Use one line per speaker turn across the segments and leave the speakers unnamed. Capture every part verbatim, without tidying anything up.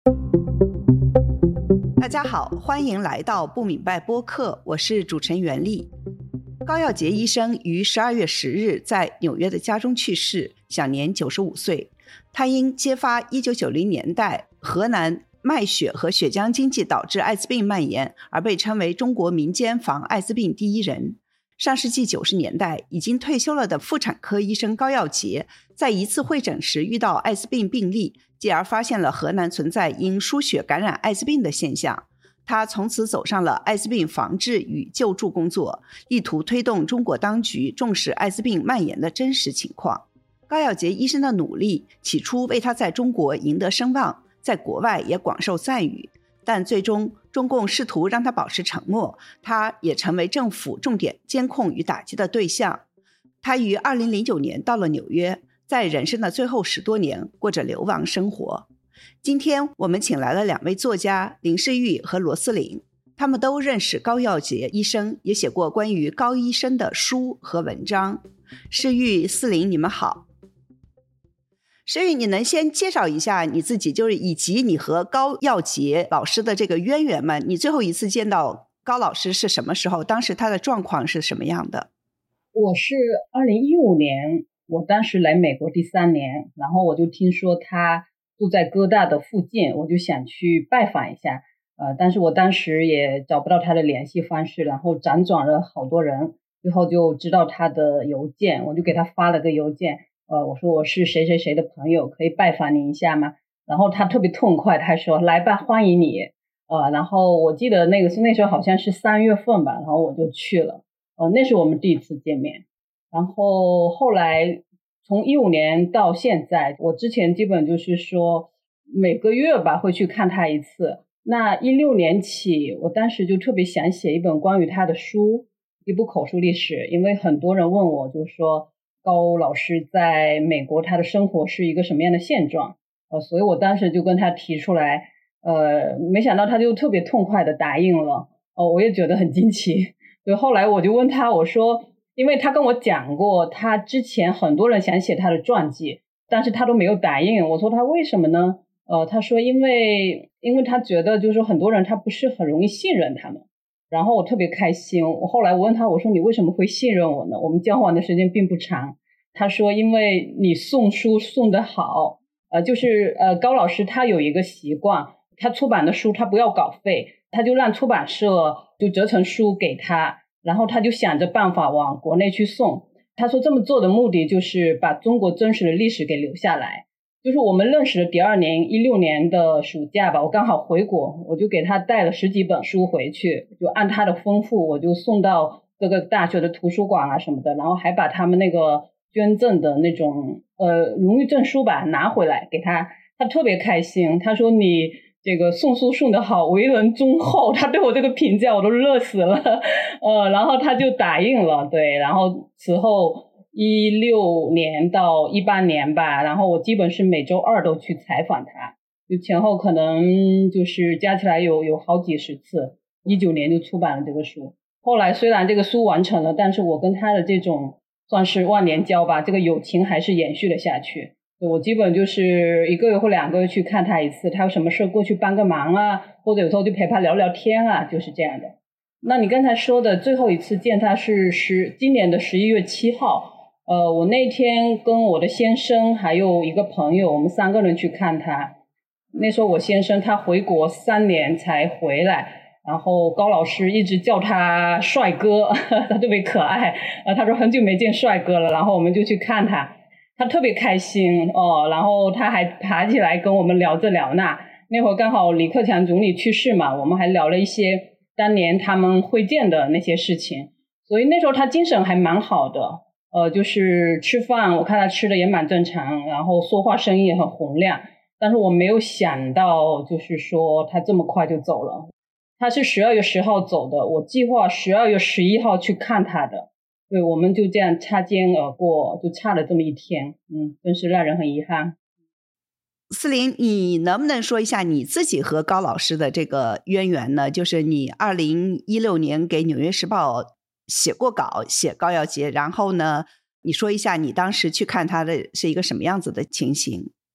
大家好，欢迎来到不明白播客，我是主持人袁丽。高耀洁医生于十二月十日在纽约的家中去世，享年九十五岁。他因揭发一九九零年代河南卖血和血浆经济导致艾滋病蔓延，而被称为中国民间防艾滋病第一人。上世纪九十年代，已经退休了的妇产科医生高耀洁，在一次会诊时遇到艾滋病病例，继而发现了河南存在因输血感染艾滋病的现象。他从此走上了艾滋病防治与救助工作，力图推动中国当局重视艾滋病蔓延的真实情况。高耀洁医生的努力起初为他在中国赢得声望，在国外也广受赞誉，但最终中共试图让他保持沉默，他也成为政府重点监控与打击的对象。他于二零零九年到了纽约，在人生的最后十多年过着流亡生活。今天我们请来了两位作家林世玉和罗思玲，他们都认识高耀洁医生，也写过关于高医生的书和文章。世玉、思玲，你们好。世玉，你能先介绍一下你自己，就是以及你和高耀洁老师的这个渊源吗？你最后一次见到高老师是什么时候？当时他的状况是什么样的？
我是二零一五年，我当时来美国第三年，然后我就听说他住在哥大的附近，我就想去拜访一下，呃，但是我当时也找不到他的联系方式，然后辗转了好多人，最后就知道他的邮件，我就给他发了个邮件，呃，我说我是谁谁谁的朋友，可以拜访你一下吗？然后他特别痛快，他说来吧，欢迎你，呃，然后我记得那个是那时候好像是三月份吧，然后我就去了，呃，那是我们第一次见面，然后后来。从一五年到现在，我之前基本就是说每个月吧会去看他一次。那一六年起，我当时就特别想写一本关于他的书，一部口述历史，因为很多人问我，就是说高老师在美国他的生活是一个什么样的现状，呃，所以我当时就跟他提出来，呃，没想到他就特别痛快的答应了，呃，我也觉得很惊奇。所以后来我就问他，我说。因为他跟我讲过，他之前很多人想写他的传记，但是他都没有答应。我说他为什么呢？呃，他说因为因为他觉得就是说很多人他不是很容易信任他们。然后我特别开心，我后来我问他，我说你为什么会信任我呢？我们交往的时间并不长。他说因为你送书送得好，呃，就是呃高老师他有一个习惯，他出版的书他不要稿费，他就让出版社就折成书给他。然后他就想着办法往国内去送，他说这么做的目的就是把中国真实的历史给留下来。就是我们认识的第二年一六年的暑假吧，我刚好回国，我就给他带了十几本书回去，就按他的吩咐我就送到各个大学的图书馆啊什么的，然后还把他们那个捐赠的那种呃荣誉证书吧拿回来给他，他特别开心，他说你这个送书送得好，为人忠厚，他对我这个评价我都热死了，呃，然后他就答应了，对，然后此后一六年到一八年吧，然后我基本是每周二都去采访他，就前后可能就是加起来有有好几十次，一九年就出版了这个书。后来虽然这个书完成了，但是我跟他的这种算是忘年交吧，这个友情还是延续了下去。我基本就是一个月或两个月去看他一次，他有什么事过去帮个忙啊，或者有时候就陪他聊聊天啊，就是这样的。那你刚才说的最后一次见他是十今年的十一月七号，呃，我那天跟我的先生还有一个朋友，我们三个人去看他。那时候我先生他回国三年才回来，然后高老师一直叫他帅哥，他特别可爱，呃，他说很久没见帅哥了，然后我们就去看他。他特别开心哦，然后他还爬起来跟我们聊这聊那。那会儿刚好李克强总理去世嘛，我们还聊了一些当年他们会见的那些事情。所以那时候他精神还蛮好的，呃，就是吃饭我看他吃的也蛮正常，然后说话声音也很洪亮。但是我没有想到就是说他这么快就走了。他是十二月十号走的，我计划十二月十一号去看他的。对，我们就这样擦肩而过，就差了这么一天，嗯，真是让人很遗憾。
思玲，你能不能说一下你自己和高老师的这个渊源呢？就是你二零一六年给《纽约时报》写过稿，写高耀洁，然后呢，你说一下你当时去看他的是一个什么样子的情形？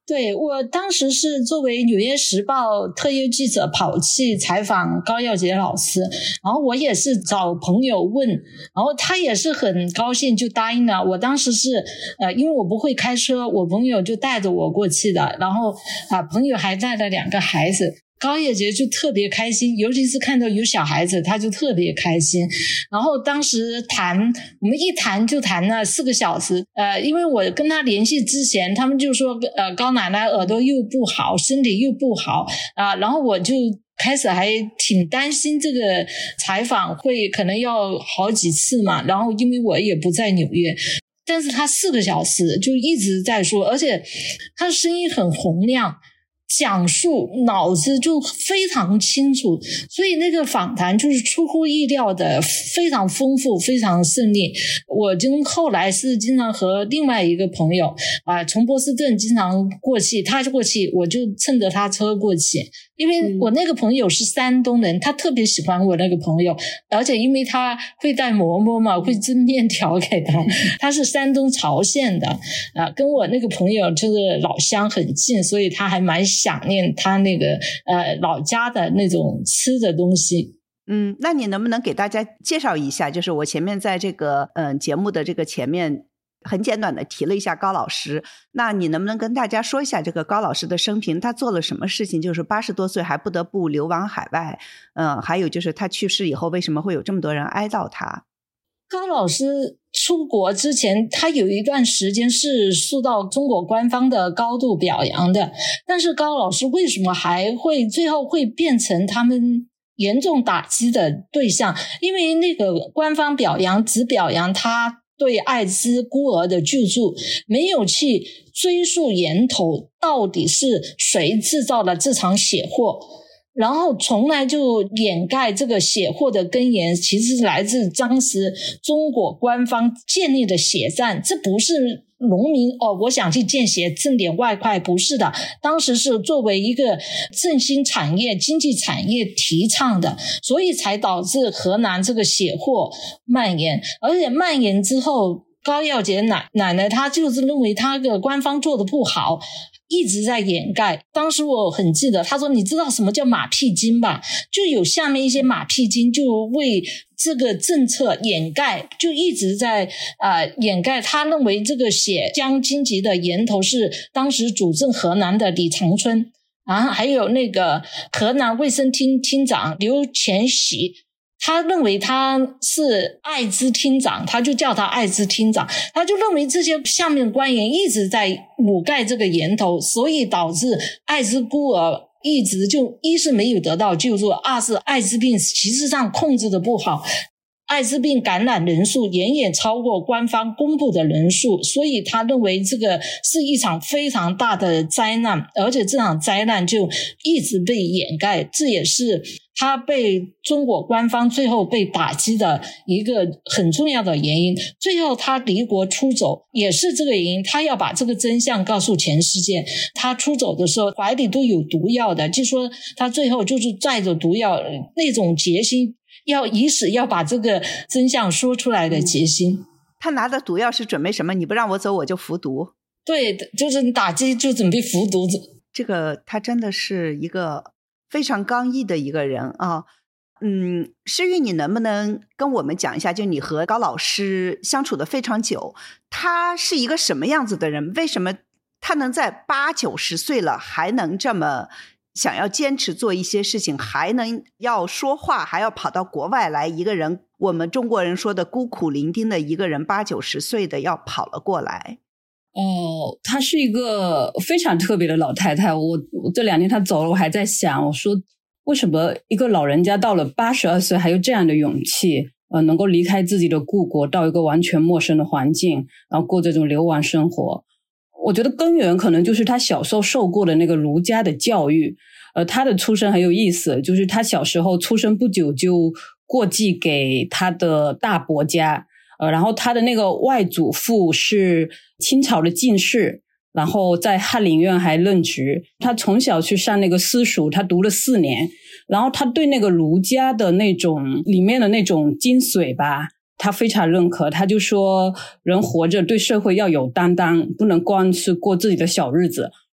对，我当时是作为纽约时报特约记者跑去采访高耀洁老师，然后我也是找朋友问，然后他也是很高兴就答应了。我当时是呃，因为我不会开车，我朋友就带着我过去的，然后啊，朋友还带了两个孩子。高耀洁就特别开心，尤其是看到有小孩子，他就特别开心。然后当时谈，我们一谈就谈了四个小时。呃，因为我跟他联系之前，他们就说，呃，高奶奶耳朵又不好，身体又不好啊、呃，然后我就开始还挺担心这个采访会可能要好几次嘛。然后因为我也不在纽约。但是他四个小时就一直在说，而且他的声音很洪亮。讲述脑子就非常清楚，所以那个访谈就是出乎意料的非常丰富，非常顺利。我经后来是经常和另外一个朋友啊、呃，从波士顿经常过去，他就过去，我就趁着他车过去，因为我那个朋友是山东人，他特别喜欢我那个朋友，而且因为他会带馍馍嘛，会蒸面条给他，他是山东曹县的啊、呃，跟我那个朋友就是老乡很近，所以他还蛮想念他那个呃老家的那种吃的东西。
嗯，那你能不能给大家介绍一下，就是我前面在这个嗯、呃、节目的这个前面很简短的提了一下高老师，那你能不能跟大家说一下这个高老师的生平，他做了什么事情，就是八十多岁还不得不流亡海外，嗯，还有就是他去世以后为什么会有这么多人哀悼他？
高老师出国之前，他有一段时间是受到中国官方的高度表扬的，但是高老师为什么还会最后会变成他们严重打击的对象？因为那个官方表扬只表扬他对艾滋孤儿的救助，没有去追溯源头，到底是谁制造了这场血祸，然后从来就掩盖这个血祸的根源其实来自当时中国官方建立的血站，这不是农民哦，我想去建血挣点外快，不是的，当时是作为一个振兴产业经济产业提倡的，所以才导致河南这个血祸蔓延，而且蔓延之后，高耀洁奶奶奶她就是认为她的官方做的不好，一直在掩盖。当时我很记得，他说你知道什么叫马屁精吧？就有下面一些马屁精就为这个政策掩盖，就一直在呃掩盖。他认为这个血浆荆棘的源头是当时主政河南的李长春，然后还有那个河南卫生厅厅长刘乾喜，他认为他是艾滋厅长，他就叫他艾滋厅长，他就认为这些下面官员一直在掩盖这个源头，所以导致艾滋孤儿一直就一是没有得到救助，二是艾滋病其实上控制的不好，艾滋病感染人数远远超过官方公布的人数，所以他认为这个是一场非常大的灾难，而且这场灾难就一直被掩盖，这也是他被中国官方最后被打击的一个很重要的原因。最后他离国出走也是这个原因，他要把这个真相告诉全世界。他出走的时候怀里都有毒药的，就说他最后就是带着毒药，那种决心要以死要把这个真相说出来的决心。
他拿的毒药是准备什么？你不让我走我就服毒。
对，就是打击就准备服毒。
这个他真的是一个非常刚毅的一个人啊。嗯，诗玉，你能不能跟我们讲一下，就你和高老师相处的非常久，他是一个什么样子的人？为什么他能在八九十岁了还能这么想要坚持做一些事情，还能要说话，还要跑到国外来，一个人，我们中国人说的孤苦伶仃的一个人，八九十岁的要跑了过来。
哦，她是一个非常特别的老太太。我我这两天她走了，我还在想，我说为什么一个老人家到了八十二岁还有这样的勇气，呃，能够离开自己的故国，到一个完全陌生的环境，然后过这种流亡生活。我觉得根源可能就是他小时候受过的那个儒家的教育。呃，他的出身很有意思，就是他小时候出生不久就过继给他的大伯家，呃，然后他的那个外祖父是清朝的进士，然后在翰林院还任职。他从小去上那个私塾，他读了四年，然后他对那个儒家的那种里面的那种精髓吧，他非常认可。他就说人活着对社会要有担当，不能光是过自己的小日子，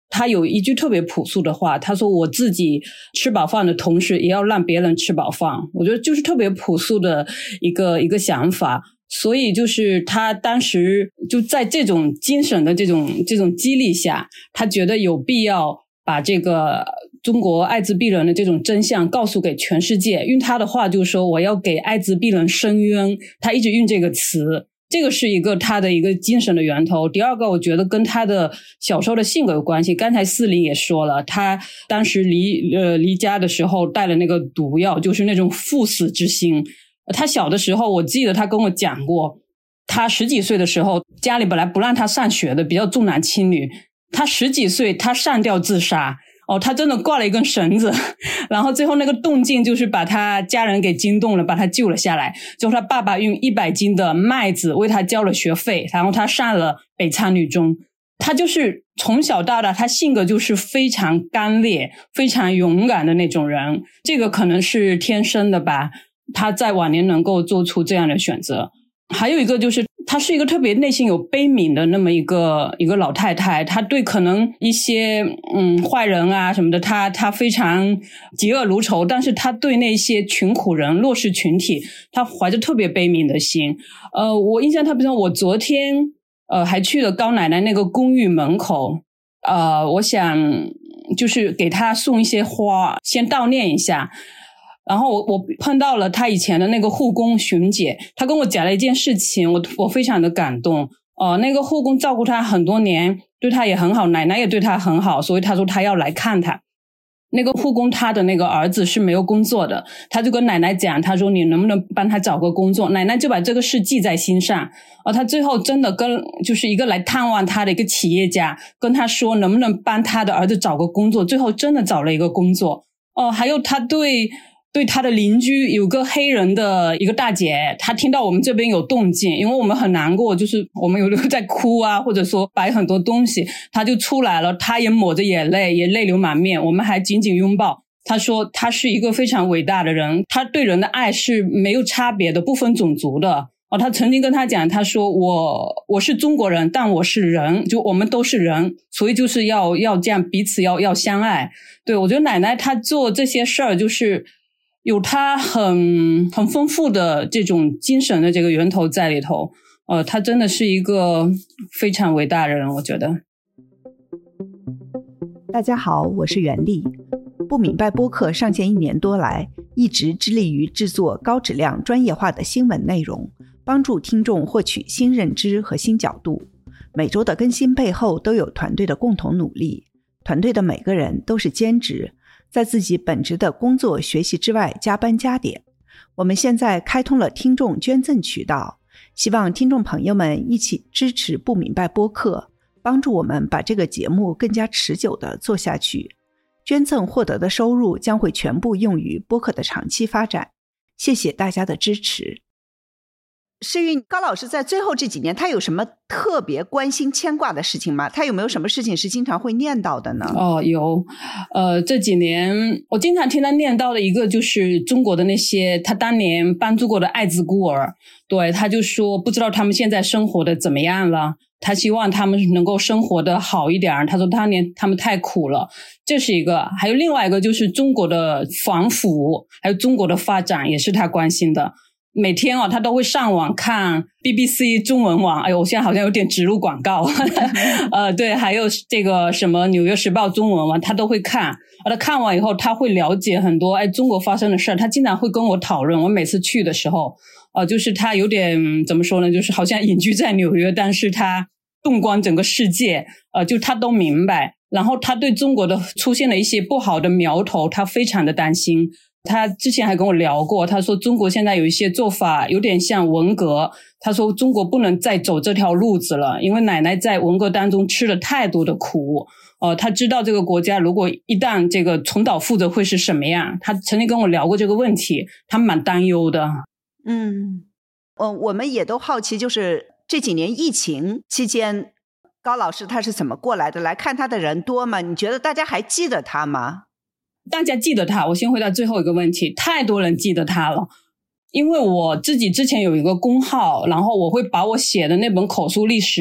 他有一句特别朴素的话，他说我自己吃饱饭的同时也要让别人吃饱饭。我觉得就是特别朴素的一个一个想法。所以就是他当时就在这种精神的这种这种激励下，他觉得有必要把这个中国艾滋病人的这种真相告诉给全世界。用他的话就是说，我要给艾滋病人伸冤，他一直用这个词。这个是一个他的一个精神的源头。第二个我觉得跟他的小时候的性格有关系。刚才思玲也说了，他当时离呃离家的时候带了那个毒药，就是那种赴死之心。他小的时候我记得他跟我讲过，他十几岁的时候家里本来不让他上学的，比较重男轻女，他十几岁他上吊自杀。哦，他真的挂了一根绳子，然后最后那个动静就是把他家人给惊动了，把他救了下来。最后他爸爸用一百斤的麦子为他交了学费，然后他上了北昌女中。他就是从小到大他性格就是非常刚烈非常勇敢的那种人，这个可能是天生的吧，他在晚年能够做出这样的选择。还有一个就是她是一个特别内心有悲悯的那么一个一个老太太，她对可能一些嗯坏人啊什么的，她她非常嫉恶如仇，但是她对那些穷苦人弱势群体，她怀着特别悲悯的心。呃，我印象特别深，我昨天呃还去了高奶奶那个公寓门口，呃，我想就是给她送一些花，先悼念一下。然后我我碰到了他以前的那个护工熊姐，她跟我讲了一件事情，我我非常的感动。呃，那个护工照顾她很多年，对她也很好，奶奶也对她很好，所以她说她要来看她。那个护工她的那个儿子是没有工作的，她就跟奶奶讲，她说你能不能帮他找个工作，奶奶就把这个事记在心上。呃，她最后真的跟就是一个来探望她的一个企业家跟她说能不能帮她的儿子找个工作，最后真的找了一个工作。哦、呃，还有她对对他的邻居有个黑人的一个大姐，她听到我们这边有动静，因为我们很难过，就是我们有的在哭啊，或者说摆很多东西，她就出来了，她也抹着眼泪，也泪流满面，我们还紧紧拥抱。她说她是一个非常伟大的人，她对人的爱是没有差别的，不分种族的。哦，她曾经跟她讲，她说我我是中国人，但我是人，就我们都是人，所以就是要要这样彼此要要相爱。对，我觉得奶奶她做这些事儿就是有他很很丰富的这种精神的这个源头在里头。呃，他真的是一个非常伟大的人，我觉得。
大家好，我是袁丽。不明白播客上线一年多来，一直致力于制作高质量专业化的新闻内容，帮助听众获取新认知和新角度。每周的更新背后都有团队的共同努力，团队的每个人都是兼职，在自己本职的工作学习之外加班加点。我们现在开通了听众捐赠渠道，希望听众朋友们一起支持不明白播客，帮助我们把这个节目更加持久地做下去。捐赠获得的收入将会全部用于播客的长期发展。谢谢大家的支持。世运，高老师在最后这几年他有什么特别关心牵挂的事情吗？他有没有什么事情是经常会念叨的呢？
哦，有。呃，这几年我经常听他念叨的一个就是中国的那些他当年帮助过的艾滋孤儿。对，他就说不知道他们现在生活的怎么样了，他希望他们能够生活的好一点，他说当年他们太苦了，这是一个。还有另外一个就是中国的反腐，还有中国的发展也是他关心的。每天哦，他都会上网看 B B C 中文网，哎呦，我现在好像有点植入广告。呃，对，还有这个什么纽约时报中文网，他都会看。他看完以后，他会了解很多哎中国发生的事儿，他经常会跟我讨论。我每次去的时候，呃，就是他有点怎么说呢，就是好像隐居在纽约，但是他纵观整个世界，呃，就他都明白。然后他对中国的出现了一些不好的苗头，他非常的担心。他之前还跟我聊过，他说中国现在有一些做法有点像文革，他说中国不能再走这条路子了，因为奶奶在文革当中吃了太多的苦。呃，他知道这个国家如果一旦这个重蹈覆辙会是什么样，他曾经跟我聊过这个问题，他蛮担忧的。
嗯，呃，我们也都好奇，就是这几年疫情期间，高老师他是怎么过来的？来看他的人多吗？你觉得大家还记得他吗？
大家记得他，我先回答最后一个问题，太多人记得他了。因为我自己之前有一个公号，然后我会把我写的那本口述历史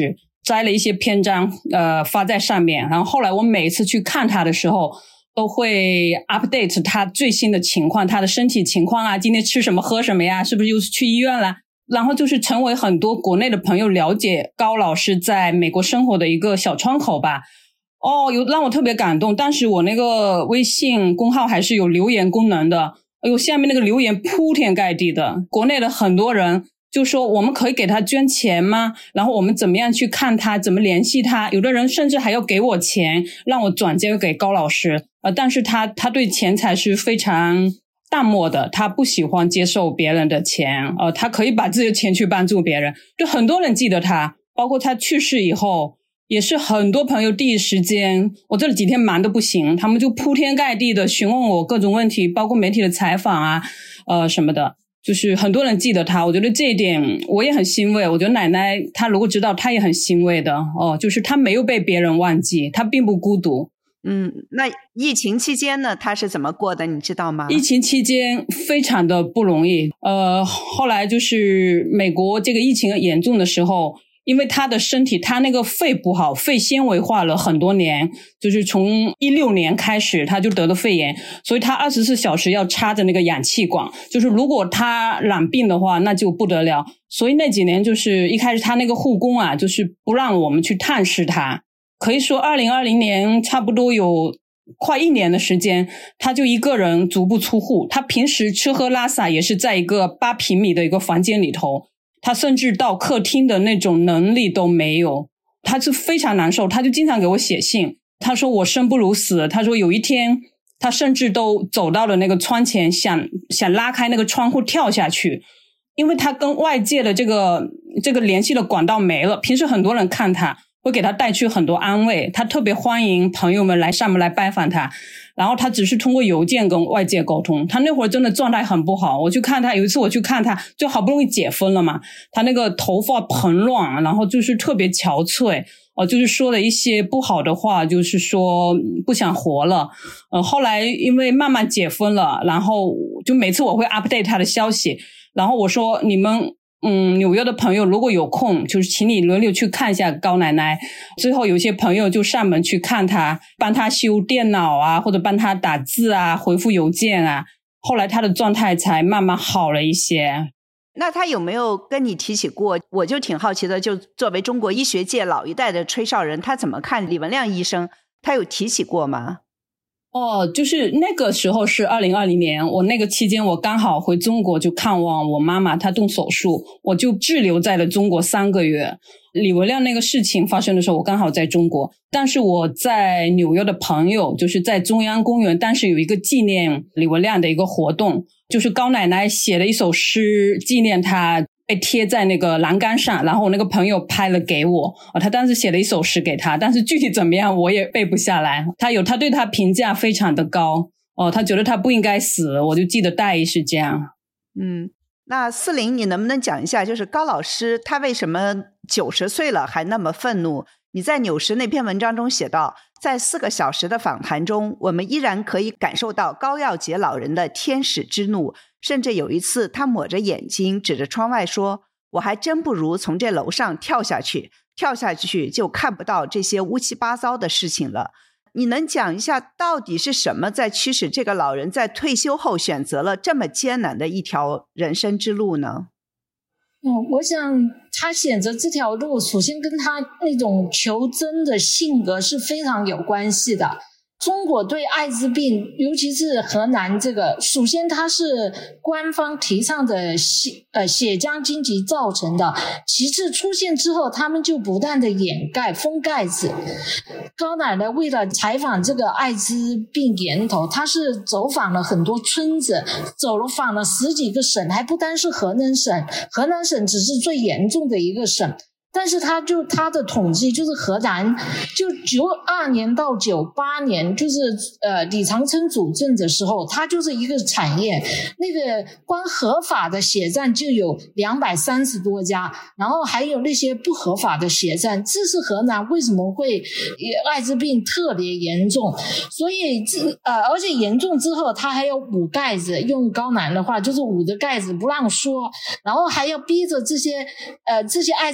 摘了一些篇章呃发在上面，然后后来我每次去看他的时候都会 update 他最新的情况，他的身体情况啊，今天吃什么喝什么呀，是不是又是去医院了，然后就是成为很多国内的朋友了解高老师在美国生活的一个小窗口吧。哦，有让我特别感动，当时我那个微信公号还是有留言功能的，哎呦，下面那个留言铺天盖地的，国内的很多人就说我们可以给他捐钱吗？然后我们怎么样去看他，怎么联系他，有的人甚至还要给我钱让我转接给高老师，呃，但是他他对钱财是非常淡漠的，他不喜欢接受别人的钱，呃，他可以把自己的钱去帮助别人，就很多人记得他，包括他去世以后也是很多朋友第一时间，我这几天忙得不行，他们就铺天盖地的询问我各种问题，包括媒体的采访啊呃什么的，就是很多人记得他，我觉得这一点我也很欣慰，我觉得奶奶她如果知道她也很欣慰的哦，就是她没有被别人忘记，她并不孤独。
嗯，那疫情期间呢，她是怎么过的你知道吗？
疫情期间非常的不容易，呃，后来就是美国这个疫情严重的时候，因为他的身体他那个肺不好，肺纤维化了很多年，就是从一六年开始他就得了肺炎，所以他二十四小时要插着那个氧气管，就是如果他染病的话那就不得了，所以那几年就是一开始他那个护工啊就是不让我们去探视他，可以说二零二零年差不多有快一年的时间他就一个人足不出户，他平时吃喝拉撒也是在一个八平米的一个房间里头，他甚至到客厅的那种能力都没有，他是非常难受，他就经常给我写信，他说我生不如死，他说有一天他甚至都走到了那个窗前，想想拉开那个窗户跳下去，因为他跟外界的这个这个联系的管道没了，平时很多人看他会给他带去很多安慰，他特别欢迎朋友们来上门来拜访他，然后他只是通过邮件跟外界沟通，他那会儿真的状态很不好，我去看他，有一次我去看他就好不容易解封了嘛，他那个头发蓬乱，然后就是特别憔悴，呃，就是说了一些不好的话，就是说不想活了，呃，后来因为慢慢解封了，然后就每次我会 update 他的消息，然后我说你们嗯，纽约的朋友如果有空就是请你轮流去看一下高奶奶，最后有些朋友就上门去看她，帮她修电脑啊，或者帮她打字啊，回复邮件啊，后来她的状态才慢慢好了一些。
那他有没有跟你提起过，我就挺好奇的，就作为中国医学界老一代的吹哨人，他怎么看李文亮医生，他有提起过吗？
哦，就是那个时候是二零二零年，我那个期间我刚好回中国就看望我妈妈，她动手术，我就滞留在了中国三个月。李文亮那个事情发生的时候我刚好在中国，但是我在纽约的朋友就是在中央公园，当时有一个纪念李文亮的一个活动，就是高奶奶写了一首诗纪念她，被贴在那个栏杆上，然后我那个朋友拍了给我，哦，他当时写了一首诗给他，但是具体怎么样我也背不下来，他有他对他评价非常的高，哦，他觉得他不应该死，我就记得大意是这样。
嗯，那四零你能不能讲一下，就是高老师他为什么九十岁了还那么愤怒？你在纽时那篇文章中写道，在四个小时的访谈中，我们依然可以感受到高耀杰老人的天使之怒，甚至有一次他抹着眼睛指着窗外说，我还真不如从这楼上跳下去，跳下去就看不到这些乌七八糟的事情了。你能讲一下到底是什么在驱使这个老人在退休后选择了这么艰难的一条人生之路呢？
嗯，我想他选择这条路，首先跟他那种求真的性格是非常有关系的。中国对艾滋病，尤其是河南这个，首先它是官方提倡的血呃血浆经济造成的，其次出现之后他们就不断的掩盖封盖子。高奶奶为了采访这个艾滋病源头，她是走访了很多村子，走访了十几个省，还不单是河南省，河南省只是最严重的一个省。但是他就他的统计就是河南就九二年到九八年，就是呃李长春主政的时候，他就是一个产业，那个光合法的血站就有两百三十多家，然后还有那些不合法的血站，这是河南为什么会艾滋病特别严重，所以呃而且严重之后他还要捂盖子，用高南的话就是捂着盖子不让说，然后还要逼着这些呃这些艾滋病感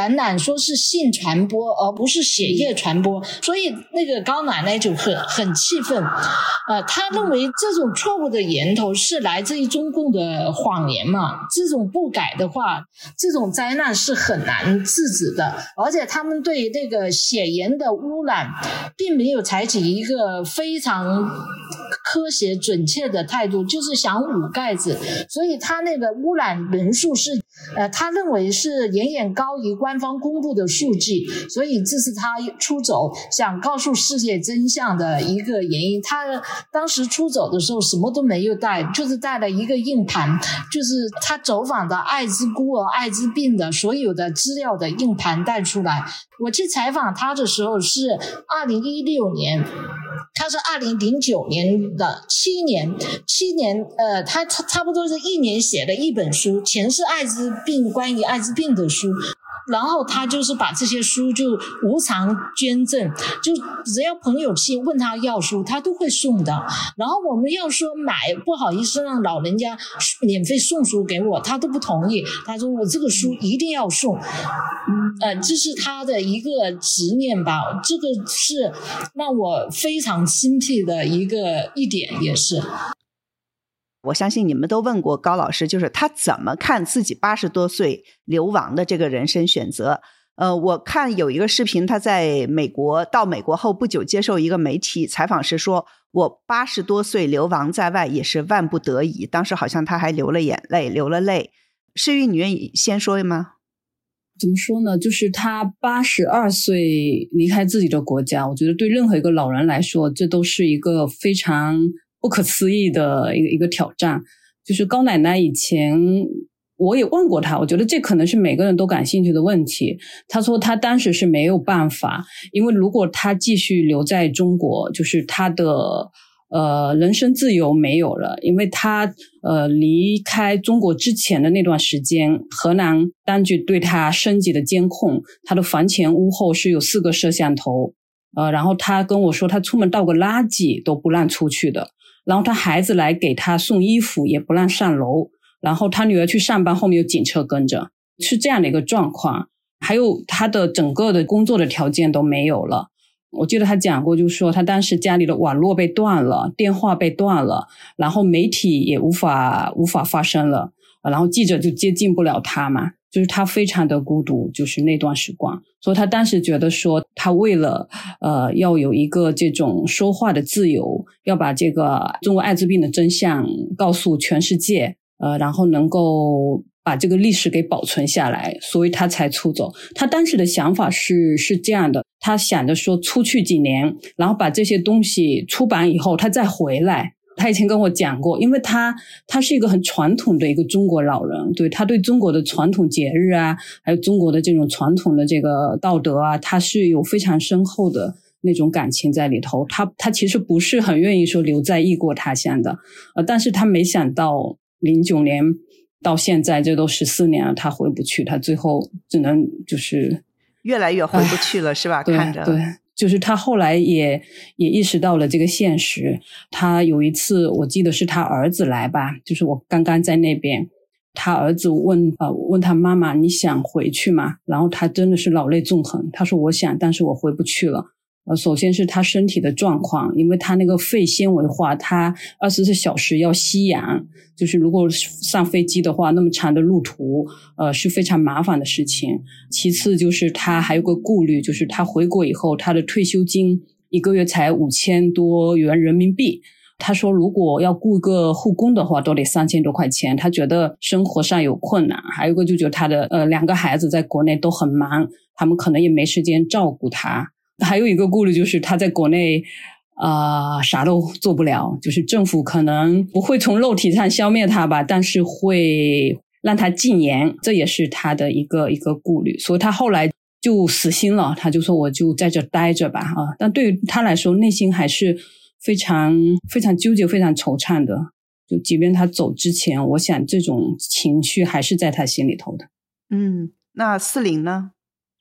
感染说是性传播而不是血液传播，所以那个高奶奶就很很气愤，呃，她认为这种错误的源头是来自于中共的谎言嘛，这种不改的话，这种灾难是很难制止的，而且他们对那个血源的污染并没有采取一个非常科学准确的态度，就是想捂盖子，所以他那个污染人数是呃，他认为是远远高于官方公布的数据，所以这是他出走想告诉世界真相的一个原因。他当时出走的时候什么都没有带，就是带了一个硬盘，就是他走访的艾滋孤儿、艾滋病的所有的资料的硬盘带出来。我去采访他的时候是二零一六年，他是二零零九年的七年七年呃，他差不多是一年写了一本书，全是艾滋病关于艾滋病的书，然后他就是把这些书就无偿捐赠，就只要朋友去问他要书他都会送的，然后我们要说买不好意思让老人家免费送书给我他都不同意，他说我这个书一定要送，呃，这是他的一个执念吧，这个是让我非常钦佩的一个一点也是。
我相信你们都问过高老师，就是他怎么看自己八十多岁流亡的这个人生选择。呃，我看有一个视频，他在美国到美国后不久接受一个媒体采访时说，我八十多岁流亡在外也是万不得已，当时好像他还流了眼泪流了泪。世玉，你愿意先说吗？
怎么说呢，就是他八十二岁离开自己的国家，我觉得对任何一个老人来说这都是一个非常不可思议的一个一个挑战。就是高奶奶以前我也问过她，我觉得这可能是每个人都感兴趣的问题。她说她当时是没有办法，因为如果她继续留在中国，就是她的呃人身自由没有了，因为她呃离开中国之前的那段时间，河南当局对她升级的监控，她的房前屋后是有四个摄像头，呃，然后她跟我说她出门倒个垃圾都不让出去的，然后他孩子来给他送衣服也不让上楼，然后他女儿去上班后面有警车跟着，是这样的一个状况。还有他的整个的工作的条件都没有了。我记得他讲过，就是说他当时家里的网络被断了，电话被断了，然后媒体也无法无法发声了，然后记者就接近不了他嘛，就是他非常的孤独，就是那段时光。所以他当时觉得说他为了呃要有一个这种说话的自由，要把这个中国艾滋病的真相告诉全世界，呃，然后能够把这个历史给保存下来，所以他才出走。他当时的想法是是这样的，他想着说出去几年，然后把这些东西出版以后他再回来。他以前跟我讲过，因为他他是一个很传统的一个中国老人，对，他对中国的传统节日啊，还有中国的这种传统的这个道德啊，他是有非常深厚的那种感情在里头。他他其实不是很愿意说留在异国他乡的，呃，但是他没想到零九年到现在这都十四年了，他回不去，他最后只能就是
越来越回不去了，是吧？
对
看着
对。就是他后来也也意识到了这个现实。他有一次我记得是他儿子来吧，就是我刚刚在那边，他儿子问呃问他妈妈你想回去吗？然后他真的是老泪纵横，他说我想，但是我回不去了。呃，首先是他身体的状况，因为他那个肺纤维化，他二十四小时要吸氧，就是如果上飞机的话，那么长的路途，呃，是非常麻烦的事情。其次就是他还有个顾虑，就是他回国以后，他的退休金一个月才五千多元人民币。他说如果要雇个护工的话都得三千多块钱，他觉得生活上有困难。还有一个就觉得他的呃两个孩子在国内都很忙，他们可能也没时间照顾他。还有一个顾虑就是他在国内呃啥都做不了，就是政府可能不会从肉体上消灭他吧，但是会让他禁言，这也是他的一个一个顾虑。所以他后来就死心了，他就说我就在这待着吧啊！但对于他来说内心还是非常非常纠结非常惆怅的，就即便他走之前，我想这种情绪还是在他心里头的。
嗯，那四零呢？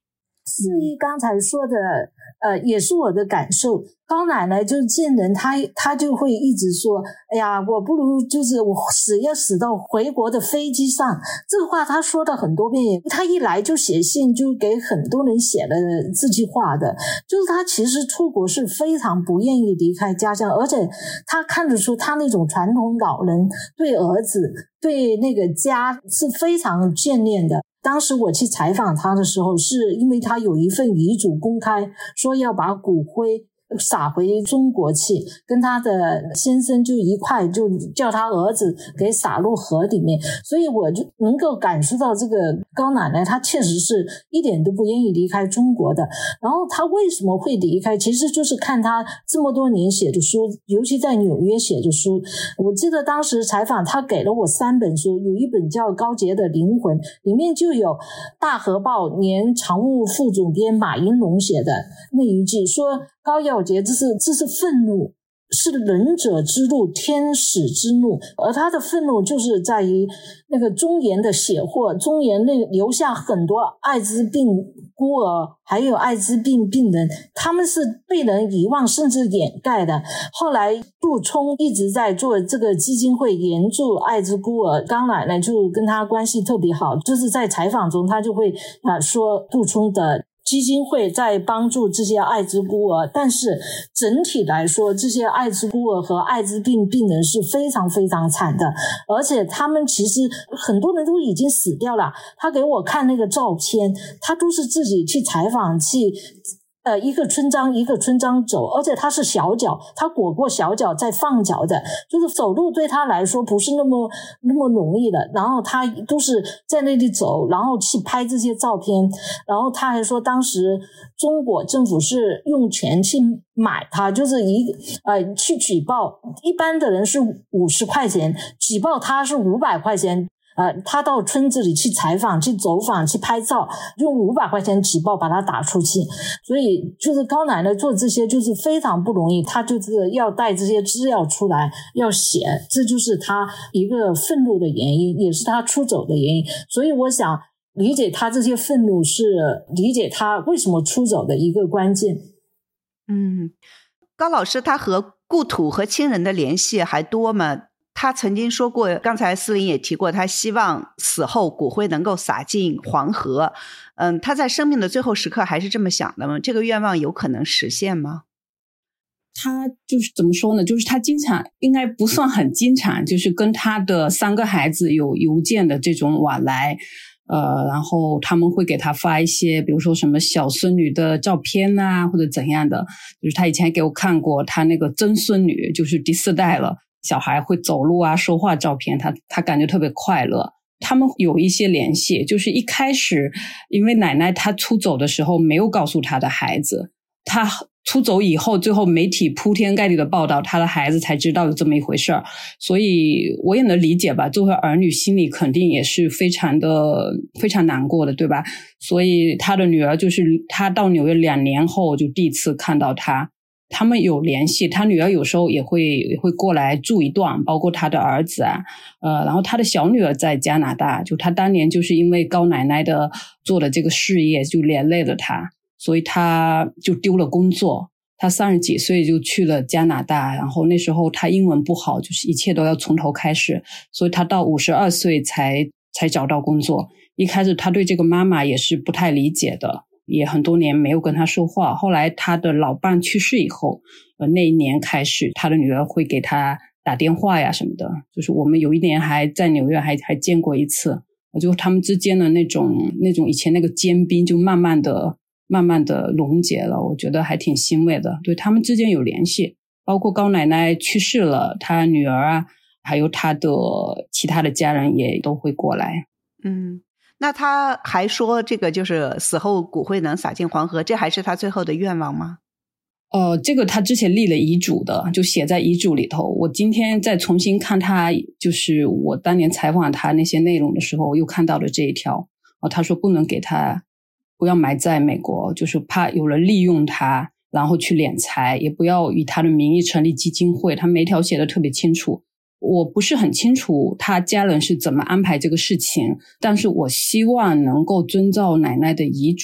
四一刚才说的呃，也是我的感受。高奶奶就是见人她她就会一直说，哎呀，我不如就是我死要死到回国的飞机上，这个话她说了很多遍。她一来就写信，就给很多人写了这句话的，就是她其实出国是非常不愿意离开家乡，而且她看得出她那种传统老人对儿子对那个家是非常眷恋的。当时我去采访他的时候，是因为他有一份遗嘱公开说要把骨灰撒回中国去，跟他的先生就一块就叫他儿子给撒入河里面，所以我就能够感受到这个高奶奶她确实是一点都不愿意离开中国的。然后她为什么会离开，其实就是看她这么多年写的书，尤其在纽约写的书。我记得当时采访她给了我三本书，有一本叫《高洁的灵魂》，里面就有大河报年常务副总编马英龙写的那一句，说高耀洁这是这是愤怒，是仁者之怒，天使之怒。而他的愤怒就是在于那个中原的血祸，中原那留下很多艾滋病孤儿，还有艾滋病病人，他们是被人遗忘甚至掩盖的。后来杜聪一直在做这个基金会援助艾滋孤儿，高奶奶就跟他关系特别好，就是在采访中他就会啊说杜聪的基金会在帮助这些艾滋孤儿，但是整体来说，这些艾滋孤儿和艾滋病病人是非常非常惨的，而且他们其实很多人都已经死掉了。他给我看那个照片，他都是自己去采访，去呃，一个村庄一个村庄走，而且他是小脚，他裹过小脚再放脚的，就是走路对他来说不是那么那么容易的。然后他都是在那里走，然后去拍这些照片。然后他还说，当时中国政府是用钱去买他，就是一呃去举报，一般的人是五十块钱，举报他是五百块钱。呃，他到村子里去采访、去走访、去拍照，用五百块钱举报把他打出去。所以就是高奶奶做这些就是非常不容易，她就是要带这些资料出来要写，这就是她一个愤怒的原因，也是她出走的原因。所以我想理解她这些愤怒是理解她为什么出走的一个关键。
嗯，高老师他和故土和亲人的联系还多吗？他曾经说过，刚才思玲也提过，他希望死后骨灰能够撒进黄河。嗯，他在生命的最后时刻还是这么想的吗？这个愿望有可能实现吗？
他就是怎么说呢，就是他经常，应该不算很经常，就是跟他的三个孩子有邮件的这种往来。呃，然后他们会给他发一些比如说什么小孙女的照片啊，或者怎样的。就是他以前给我看过他那个曾孙女，就是第四代了，小孩会走路啊说话照片，他他感觉特别快乐。他们有一些联系，就是一开始因为奶奶她出走的时候没有告诉她的孩子，她出走以后最后媒体铺天盖地的报道，她的孩子才知道有这么一回事儿。所以我也能理解吧，作为儿女心里肯定也是非常的非常难过的，对吧？所以她的女儿就是她到纽约两年后就第一次看到她，他们有联系，他女儿有时候也会也会过来住一段，包括他的儿子啊，呃，然后他的小女儿在加拿大，就他当年就是因为高奶奶的做的这个事业就连累了他，所以他就丢了工作，他三十几岁就去了加拿大，然后那时候他英文不好，就是一切都要从头开始，所以他到五十二岁才才找到工作。一开始他对这个妈妈也是不太理解的，也很多年没有跟他说话。后来他的老伴去世以后，呃，那一年开始他的女儿会给他打电话呀什么的，就是我们有一年还在纽约还还见过一次，就他们之间的那种那种以前那个坚冰就慢慢的慢慢的溶解了，我觉得还挺欣慰的。对，他们之间有联系，包括高奶奶去世了，他女儿啊还有他的其他的家人也都会过来。
嗯，那他还说这个就是死后骨灰能撒进黄河，这还是他最后的愿望吗？
呃，这个他之前立了遗嘱的，就写在遗嘱里头。我今天再重新看他，就是我当年采访他那些内容的时候，我又看到了这一条。哦，他说不能给他，不要埋在美国，就是怕有人利用他，然后去敛财，也不要以他的名义成立基金会。他每条写的特别清楚。我不是很清楚他家人是怎么安排这个事情，但是我希望能够遵照奶奶的遗嘱，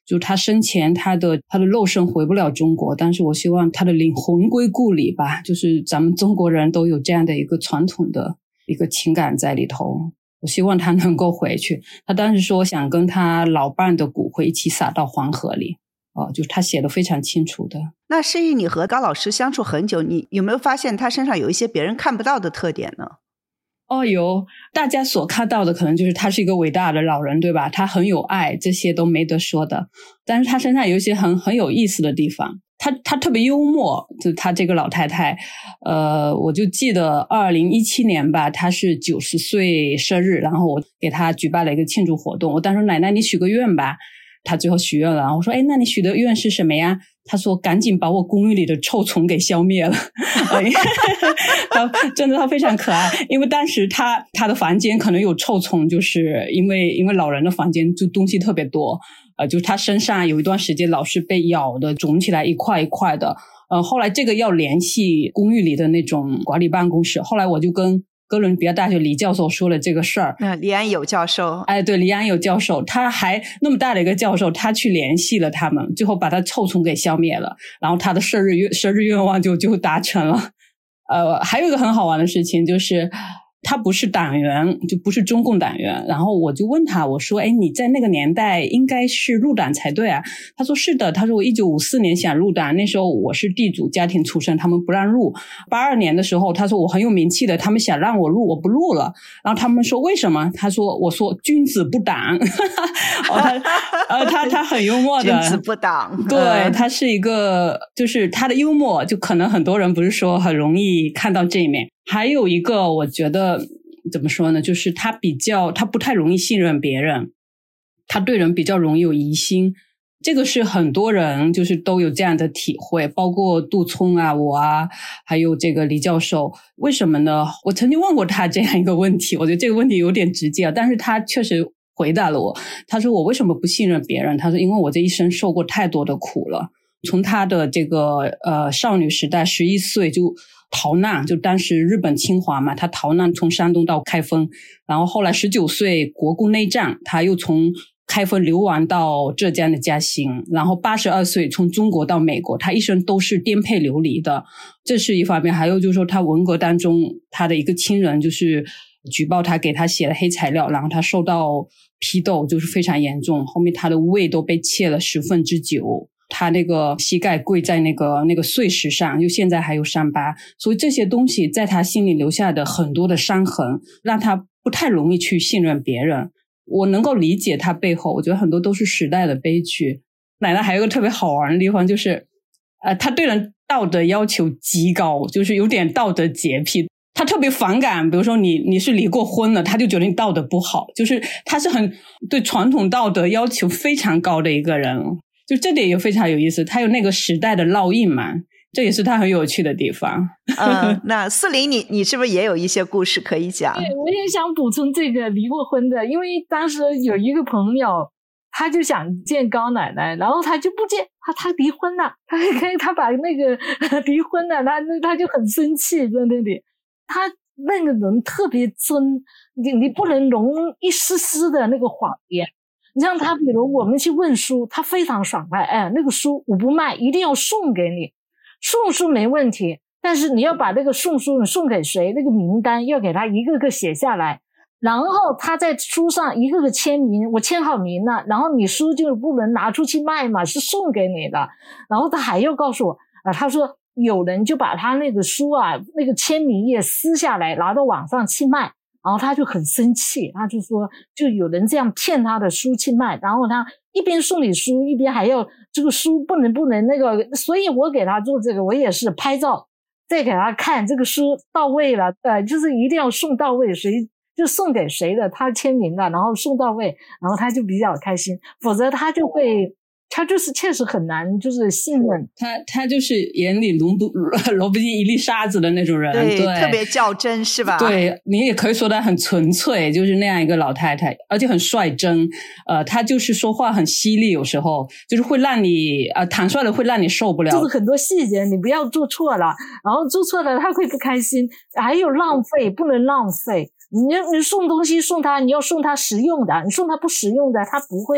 就他生前他的他的肉身回不了中国，但是我希望他的灵魂归故里吧，就是咱们中国人都有这样的一个传统的一个情感在里头，我希望他能够回去。他当时说想跟他老伴的骨灰一起撒到黄河里，哦，就是他写的非常清楚的。
那诗意，你和高老师相处很久，你有没有发现他身上有一些别人看不到的特点呢？
哦，有，大家所看到的可能就是他是一个伟大的老人，对吧？他很有爱，这些都没得说的。但是他身上有一些很很有意思的地方，他他特别幽默，就他这个老太太，呃，我就记得二零一七年吧，她是九十岁生日，然后我给她举办了一个庆祝活动。我当时说奶奶你许个愿吧，她最后许愿了，然后我说哎，那你许的愿是什么呀？她说赶紧把我公寓里的臭虫给消灭了。他真的他非常可爱，因为当时他他的房间可能有臭虫，就是因为因为老人的房间就东西特别多，呃，就是他身上有一段时间老是被咬的肿起来一块一块的，呃，后来这个要联系公寓里的那种管理办公室，后来我就跟哥伦比亚大学李教授说了这个事儿。
嗯，李安友教授，
哎，对，李安友教授，他还那么大的一个教授，他去联系了他们，最后把他臭虫给消灭了，然后他的生日愿生日愿望就就达成了。呃，还有一个很好玩的事情就是他不是党员，就不是中共党员，然后我就问他，我说哎，你在那个年代应该是入党才对啊。他说是的，他说我一九五四年想入党，那时候我是地主家庭出身，他们不让入。八二年的时候他说我很有名气的，他们想让我入，我不入了，然后他们说为什么？他说我说君子不党。哦，他呃他他很幽默的，
君子不党。
对，他是一个就是他的幽默就可能很多人不是说很容易看到这一面。还有一个我觉得怎么说呢，就是他比较他不太容易信任别人，他对人比较容易有疑心，这个是很多人就是都有这样的体会，包括杜聪啊我啊还有这个李教授。为什么呢？我曾经问过他这样一个问题，我觉得这个问题有点直接，但是他确实回答了我。他说我为什么不信任别人？他说因为我这一生受过太多的苦了，从他的这个呃少女时代十一岁就逃难，就当时日本侵华嘛，他逃难从山东到开封，然后后来十九岁国共内战，他又从开封流亡到浙江的嘉兴，然后八十二岁从中国到美国，他一生都是颠沛流离的，这是一方面。还有就是说他文革当中他的一个亲人就是举报他给他写了黑材料，然后他受到批斗就是非常严重，后面他的胃都被切了十分之九，他那个膝盖跪在那个那个碎石上，就现在还有伤疤，所以这些东西在他心里留下的很多的伤痕，让他不太容易去信任别人。我能够理解他背后，我觉得很多都是时代的悲剧。奶奶还有一个特别好玩的地方，就是呃，他对人道德要求极高，就是有点道德洁癖。他特别反感，比如说你你是离过婚了，他就觉得你道德不好，就是他是很对传统道德要求非常高的一个人。就这点也非常有意思，他有那个时代的烙印嘛，这也是他很有趣的地方。
嗯，那四零你你是不是也有一些故事可以讲？
对，我也想补充这个离过婚的，因为当时有一个朋友，他就想见高奶奶，然后他就不见，他他离婚了，他他把那个离婚了，他他就很生气在那里。他那个人特别真，你你不能容一丝丝的那个谎言。你像他，比如我们去问书，他非常爽快，哎，那个书我不卖，一定要送给你，送书没问题，但是你要把那个送书你送给谁，那个名单要给他一个个写下来，然后他在书上一个个签名，我签好名了，然后你书就不能拿出去卖嘛，是送给你的。然后他还要告诉我啊，他说有人就把他那个书啊那个签名页撕下来拿到网上去卖，然后他就很生气，他就说就有人这样骗他的书去卖，然后他一边送你书一边还要这个书不能不能那个，所以我给他做这个，我也是拍照再给他看这个书到位了，呃，就是一定要送到位，谁就送给谁的他签名了，然后送到位，然后他就比较开心，否则他就会他就是确实很难就是信任
他，他就是眼里容不揉不进一粒沙子的那种人， 对,
对，特别较真是吧？
对，你也可以说他很纯粹，就是那样一个老太太，而且很率真，呃，他就是说话很犀利，有时候就是会让你呃坦率的会让你受不了，
就是很多细节你不要做错了，然后做错了他会不开心，还有浪费不能浪费，你你送东西送他，你要送他实用的，你送他不实用的他不会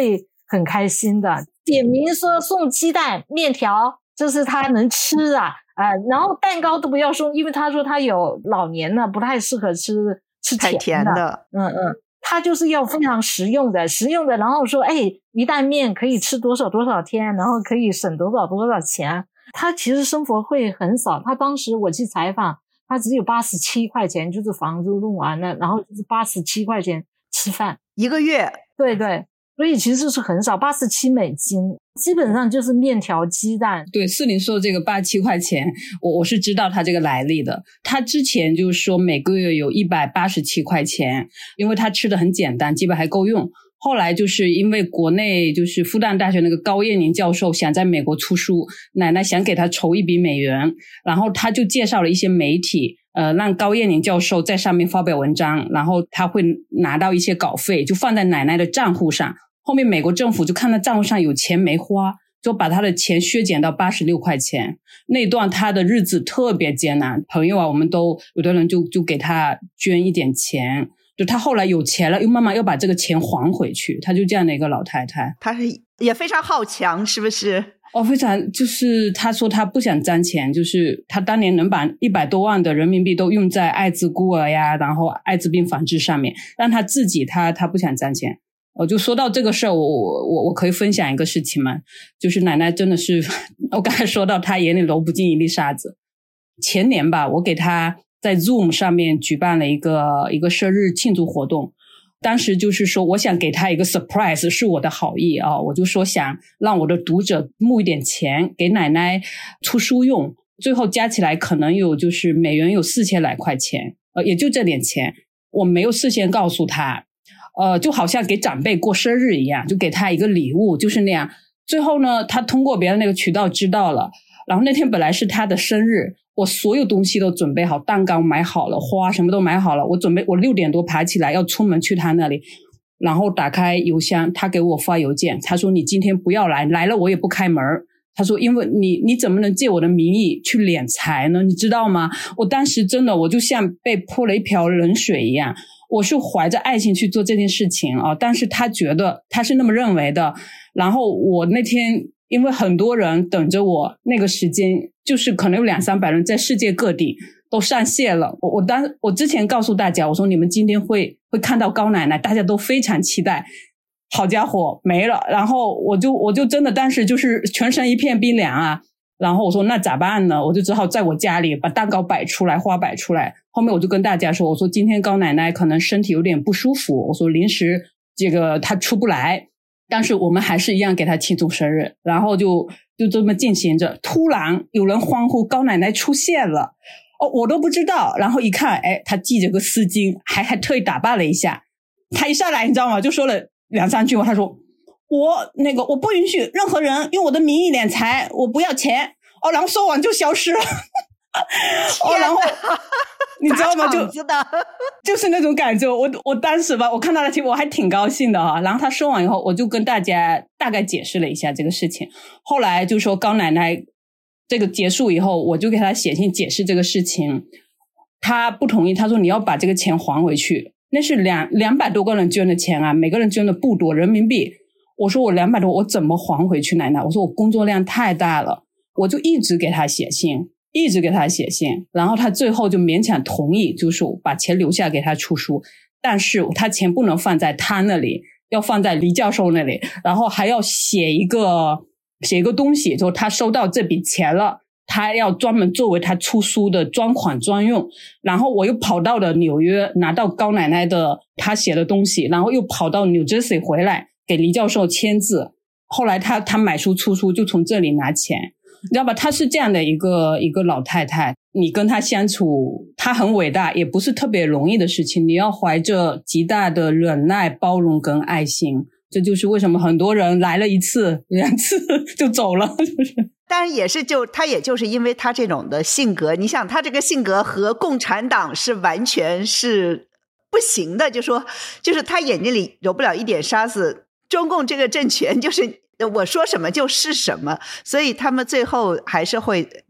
很开心的，点名说送鸡蛋面条，这是他能吃啊，呃，然后蛋糕都不要送，因为他说他有老年了，不太适合吃吃甜的，
太甜的，
嗯嗯，他就是要非常实用的实用的，然后说哎，一袋面可以吃多少多少天，然后可以省多少多少钱。他其实生活费很少，他当时我去采访，他只有八十七块钱，就是房租弄完了，然后就是八十七块钱吃饭
一个月。
对对，所以其实是很少，八十七美金，基本上就是面条鸡蛋。
对，四零说这个八七块钱，我我是知道他这个来历的。他之前就是说每个月有一百八十七块钱，因为他吃的很简单，基本还够用。后来就是因为国内就是复旦大学那个高燕宁教授想在美国出书，奶奶想给他筹一笔美元，然后他就介绍了一些媒体，呃，让高燕宁教授在上面发表文章，然后他会拿到一些稿费，就放在奶奶的账户上。后面美国政府就看到账户上有钱没花，就把他的钱削减到八十六块钱。那段他的日子特别艰难，朋友啊，我们都有的人就就给他捐一点钱。就他后来有钱了，又慢慢要把这个钱还回去，他就这样的一个老太太。
她是也非常好强，是不是？
哦，非常，就是他说他不想沾钱，就是他当年能把一百多万的人民币都用在艾滋孤儿呀，然后艾滋病防治上面，让他自己他他不想沾钱。我就说到这个事儿，我我我可以分享一个事情嘛，就是奶奶真的是，我刚才说到她眼里揉不进一粒沙子。前年吧，我给她在 Zoom 上面举办了一个一个生日庆祝活动，当时就是说我想给她一个 surprise， 是我的好意啊，我就说想让我的读者募一点钱给奶奶出书用，最后加起来可能有就是美元有四千来块钱，呃，也就这点钱，我没有事先告诉她。呃，就好像给长辈过生日一样，就给他一个礼物，就是那样。最后呢，他通过别的那个渠道知道了，然后那天本来是他的生日，我所有东西都准备好，蛋糕买好了，花什么都买好了，我准备我六点多爬起来要出门去他那里，然后打开邮箱，他给我发邮件，他说你今天不要来，来了我也不开门。他说因为你你怎么能借我的名义去敛财呢？你知道吗？我当时真的我就像被泼了一瓢冷水一样。我是怀着爱情去做这件事情啊，但是他觉得他是那么认为的。然后我那天因为很多人等着我，那个时间就是可能有两三百人在世界各地都上线了。我我当我之前告诉大家，我说你们今天会会看到高奶奶，大家都非常期待。好家伙，没了。然后我就我就真的当时就是全身一片冰凉啊。然后我说那咋办呢？我就只好在我家里把蛋糕摆出来，花摆出来。后面我就跟大家说，我说今天高奶奶可能身体有点不舒服，我说临时这个她出不来，但是我们还是一样给她庆祝生日。然后就就这么进行着，突然有人欢呼高奶奶出现了，哦，我都不知道。然后一看，哎，她系着个丝巾，还还特意打扮了一下。她一上来你知道吗，就说了两三句话，她说我那个我不允许任何人用我的名义敛财，我不要钱哦，然后说完就消失了。哦，然后你知道吗？就就是那种感觉。我我当时吧，我看到了，其实我还挺高兴的啊。然后他说完以后，我就跟大家大概解释了一下这个事情。后来就说高奶奶这个结束以后，我就给他写信解释这个事情，他不同意，他说你要把这个钱还回去。那是两两百多个人捐的钱啊，每个人捐的不多人民币。我说我两百多，我怎么还回去奶奶？我说我工作量太大了，我就一直给他写信，一直给他写信，然后他最后就勉强同意，就是把钱留下给他出书，但是他钱不能放在他那里，要放在黎教授那里，然后还要写一个写一个东西，就他收到这笔钱了，他要专门作为他出书的专款专用。然后我又跑到了纽约拿到高奶奶的他写的东西，然后又跑到 New Jersey 回来给黎教授签字，后来他他买书出书就从这里拿钱，你知道吧？她是这样的一个一个老太太，你跟她相处，她很伟大，也不是特别容易的事情，你要怀着极大的忍耐、包容跟爱心。这就是为什么很多人来了一次两次就走了，就是
当然也是就他也就是因为他这种的性格，你想他这个性格和共产党是完全是不行的，就说就是他眼睛里揉不了一点沙子，中共这个政权就是我说什么就是什么，所以他们最后还是会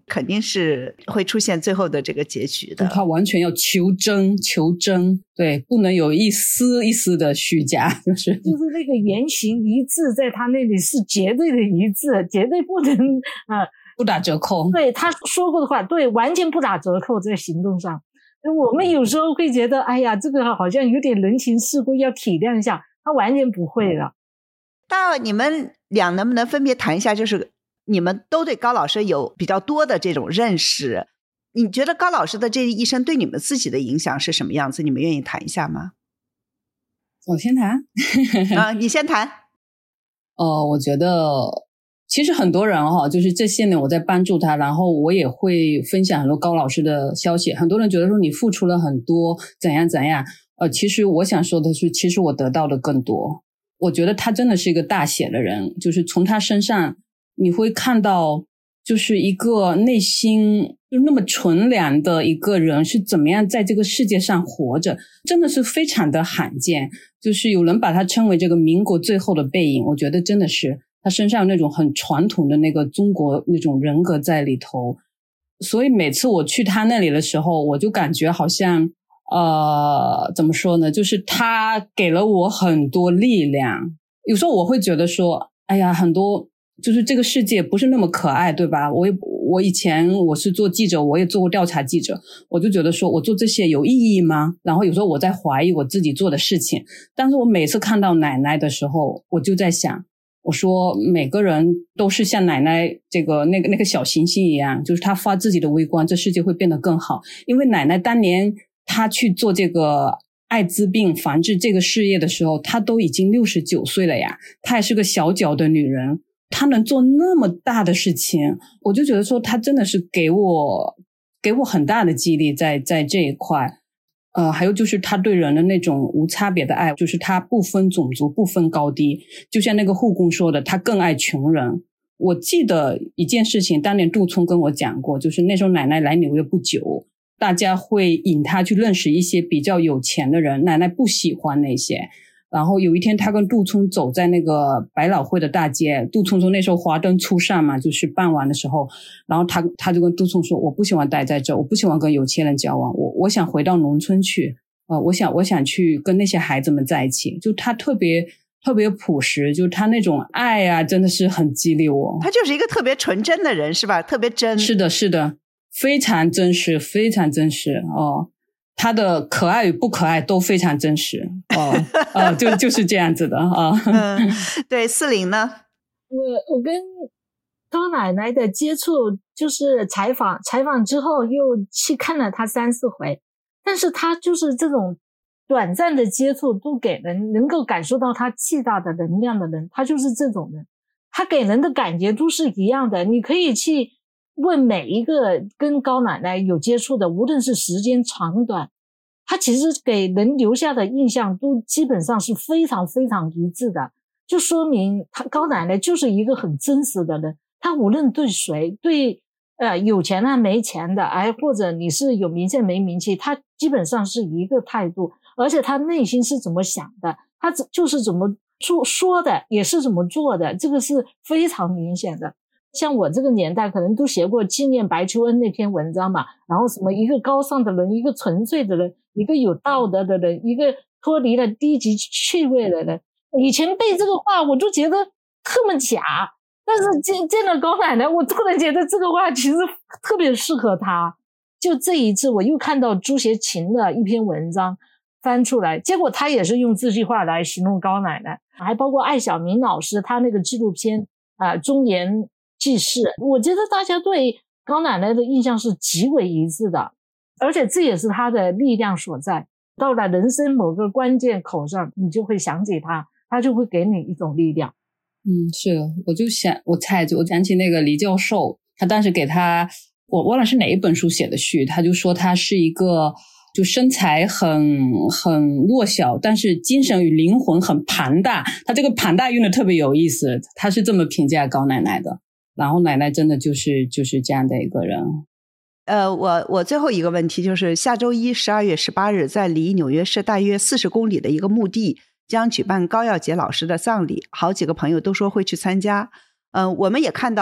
肯定是会出现最后的这个结局的。
他完全要求真求真，对，不能有一丝一丝的虚假，就是
就是那个言行一致，在他那里是绝对的一致，绝对不能啊、呃、
不打折扣。
对，他说过的话，对，完全不打折扣在行动上。我们有时候会觉得，哎呀，这个好像有点人情世故，要体谅一下，他完全不会了。
那你们俩能不能分别谈一下，就是你们都对高老师有比较多的这种认识，你觉得高老师的这一生对你们自己的影响是什么样子？你们愿意谈一下吗？
我先谈
啊，你先谈。
呃，我觉得其实很多人哈、哦，就是这些年我在帮助他，然后我也会分享很多高老师的消息。很多人觉得说你付出了很多，怎样怎样。呃，其实我想说的是，其实我得到的更多。我觉得他真的是一个大写的人，就是从他身上你会看到，就是一个内心就那么纯良的一个人是怎么样在这个世界上活着，真的是非常的罕见。就是有人把他称为这个民国最后的背影，我觉得真的是他身上有那种很传统的那个中国那种人格在里头。所以每次我去他那里的时候，我就感觉好像呃，怎么说呢，就是他给了我很多力量。有时候我会觉得说，哎呀，很多就是这个世界不是那么可爱，对吧？我也我以前我是做记者，我也做过调查记者，我就觉得说我做这些有意义吗？然后有时候我在怀疑我自己做的事情。但是我每次看到奶奶的时候，我就在想，我说每个人都是像奶奶这个那个那个小行星一样，就是她发自己的微光，这世界会变得更好。因为奶奶当年她去做这个艾滋病防治这个事业的时候，她都已经六十九岁了呀，她也是个小脚的女人，她能做那么大的事情，我就觉得说她真的是给我给我很大的激励在在这一块。呃，还有就是他对人的那种无差别的爱，就是他不分种族不分高低，就像那个护工说的，他更爱穷人。我记得一件事情，当年杜聪跟我讲过，就是那时候奶奶来纽约不久，大家会引他去认识一些比较有钱的人，奶奶不喜欢那些。然后有一天他跟杜聪走在那个百老汇的大街，杜聪说那时候华灯初上嘛，就是傍晚的时候，然后他他就跟杜聪说，我不喜欢待在这，我不喜欢跟有钱人交往，我我想回到农村去，呃，我想我想去跟那些孩子们在一起。就他特别特别朴实，就他那种爱啊，真的是很激励我。
他就是一个特别纯真的人，是吧？特别真。
是的是的，非常真实非常真实哦。他的可爱与不可爱都非常真实哦，呃，就就是这样子的啊。
嗯，对，四零呢？
我我跟高奶奶的接触就是采访，采访之后又去看了她三四回，但是她就是这种短暂的接触都给人能够感受到她巨大的能量的人，她就是这种人，她给人的感觉都是一样的。你可以去问每一个跟高奶奶有接触的，无论是时间长短，她其实给人留下的印象都基本上是非常非常一致的，就说明她高奶奶就是一个很真实的人。她无论对谁，对呃有钱啊没钱的，哎或者你是有名气没名气，她基本上是一个态度，而且她内心是怎么想的，她就是怎么做说的，也是怎么做的，这个是非常明显的。像我这个年代可能都学过纪念白求恩那篇文章嘛，然后什么一个高尚的人，一个纯粹的人，一个有道德的人，一个脱离了低级趣味的人。以前背这个话我就觉得特么假，但是见见了高奶奶，我突然觉得这个话其实特别适合她。就这一次我又看到朱学勤的一篇文章翻出来，结果他也是用这句话来形容高奶奶，还包括艾晓明老师他那个纪录片啊、呃，忠言记事，我觉得大家对高奶奶的印象是极为一致的，而且这也是她的力量所在。到了人生某个关键口上，你就会想起她，她就会给你一种力量。
嗯，是，我就想，我猜，我想起那个黎教授，他当时给他，我忘了是哪一本书写的序，他就说他是一个就身材很很弱小，但是精神与灵魂很庞大。他这个庞大用的特别有意思，他是这么评价高奶奶的。然后奶奶真的就是就是这样的一个人。
呃，我我最后一个问题就是，下周一十二月十八日，在离纽约市大约四十公里的一个墓地将举办高耀洁老师的葬礼，好几个朋友都说会去参加。嗯、呃，我们也看到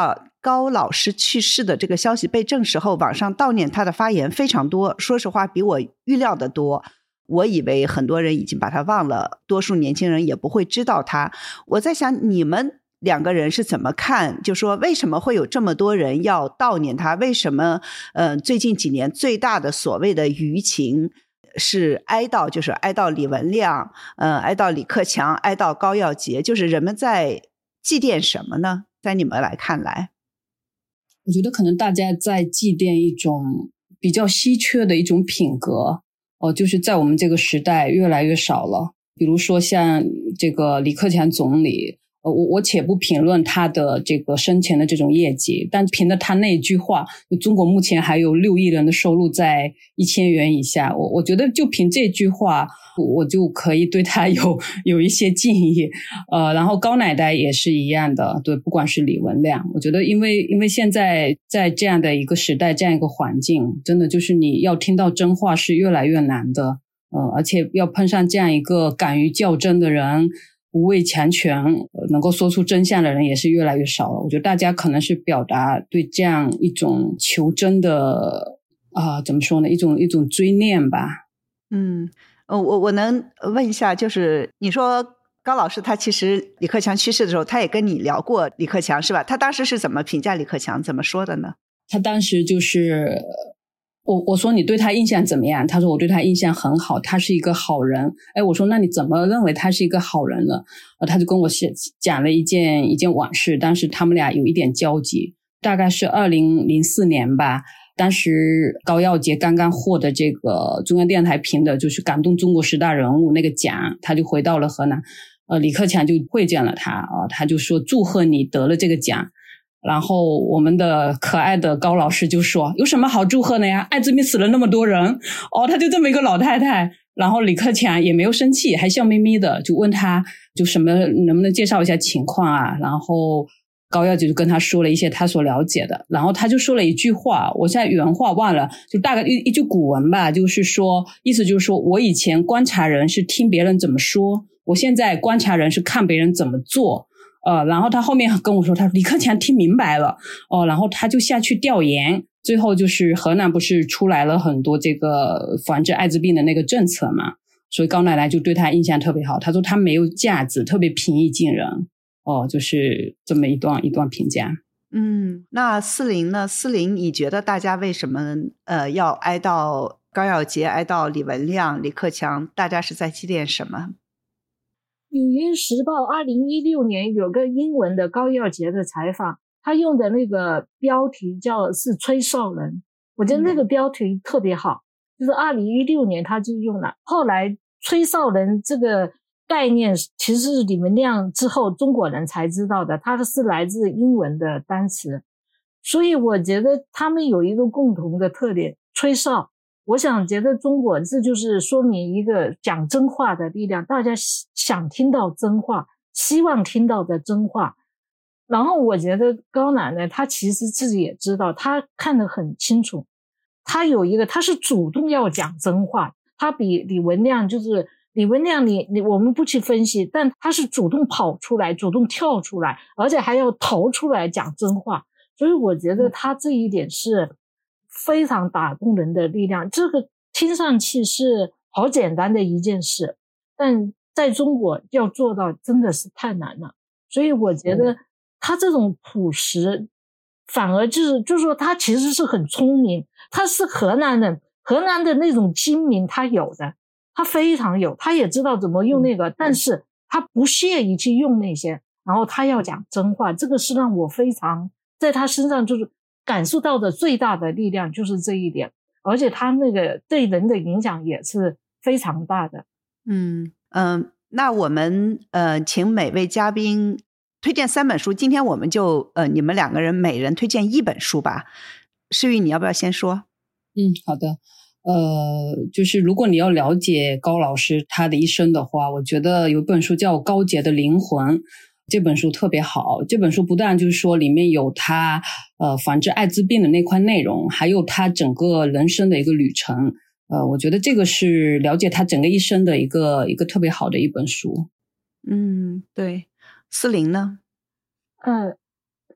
高老师去世的这个消息被证实后，网上悼念他的发言非常多，说实话比我预料的多。我以为很多人已经把他忘了，多数年轻人也不会知道他。我在想你们两个人是怎么看，就说为什么会有这么多人要悼念他，为什么呃，最近几年最大的所谓的舆情是哀悼，就是哀悼李文亮，呃，哀悼李克强，哀悼高耀洁，就是人们在祭奠什么呢？在你们来看来，
我觉得可能大家在祭奠一种比较稀缺的一种品格，哦、呃，就是在我们这个时代越来越少了。比如说像这个李克强总理，呃，我我且不评论他的这个生前的这种业绩，但凭着他那一句话，中国目前还有六亿人的收入在一千元以下，我我觉得就凭这句话，我就可以对他有有一些敬意。呃，然后高奶奶也是一样的，对，不管是李文亮，我觉得因为因为现在在这样的一个时代，这样一个环境，真的就是你要听到真话是越来越难的。呃，而且要碰上这样一个敢于较真的人，不畏强权，能够说出真相的人也是越来越少了。我觉得大家可能是表达对这样一种求真的啊、呃，怎么说呢，一种一种追念吧。
嗯，我我能问一下，就是你说高老师他其实李克强去世的时候，他也跟你聊过李克强是吧？他当时是怎么评价李克强，怎么说的呢？
他当时就是我我说你对他印象怎么样？他说我对他印象很好，他是一个好人。哎，我说那你怎么认为他是一个好人呢？呃，他就跟我讲了一件一件往事，当时他们俩有一点交集，大概是二零零四年吧。当时高耀洁刚刚获得这个中央电视台评的就是感动中国十大人物那个奖，他就回到了河南。呃，李克强就会见了他啊、呃，他就说祝贺你得了这个奖。然后我们的可爱的高老师就说有什么好祝贺的呀，艾滋病死了那么多人。哦，他就这么一个老太太。然后李克强也没有生气，还笑眯眯的，就问他就什么能不能介绍一下情况啊。然后高耀洁就跟他说了一些他所了解的，然后他就说了一句话，我现在原话忘了，就大概一一句古文吧，就是说意思就是说我以前观察人是听别人怎么说，我现在观察人是看别人怎么做。呃，然后他后面跟我说，他说李克强听明白了，哦、呃，然后他就下去调研，最后就是河南不是出来了很多这个防治艾滋病的那个政策嘛，所以高奶奶就对他印象特别好，他说他没有架子，特别平易近人，哦、呃，就是这么一段一段评价。
嗯，那思玲呢？思玲，你觉得大家为什么呃要哀悼高耀洁、哀悼李文亮、李克强？大家是在祭奠什么？
纽约时报二零一六年有个英文的高耀洁的采访，他用的那个标题叫是吹哨人，我觉得那个标题特别好，嗯、就是二零一六年他就用了，后来吹哨人这个概念其实是李文亮之后中国人才知道的，它是来自英文的单词，所以我觉得他们有一个共同的特点，吹哨。我想觉得中国这就是说明一个讲真话的力量，大家想听到真话，希望听到的真话。然后我觉得高奶奶她其实自己也知道，她看得很清楚，她有一个她是主动要讲真话，她比李文亮就是李文亮你你我们不去分析，但她是主动跑出来，主动跳出来，而且还要投出来讲真话，所以我觉得她这一点是非常打动人的力量，这个听上去是好简单的一件事，但在中国要做到真的是太难了。所以我觉得他这种朴实反而就是就是说他其实是很聪明，他是河南人，河南的那种精明他有的，他非常有，他也知道怎么用那个，但是他不屑于去用那些，然后他要讲真话，这个是让我非常在他身上就是感受到的最大的力量就是这一点，而且他那个对人的影响也是非常大的。
嗯嗯、呃，那我们呃请每位嘉宾推荐三本书，今天我们就呃你们两个人每人推荐一本书吧。诗玉，你要不要先说？
嗯，好的。呃，就是如果你要了解高老师他的一生的话，我觉得有一本书叫《高洁的灵魂》。这本书特别好，这本书不但就是说里面有他呃防治艾滋病的那块内容，还有他整个人生的一个旅程，呃，我觉得这个是了解他整个一生的一个一个特别好的一本书。
嗯，对。思玲呢？
呃，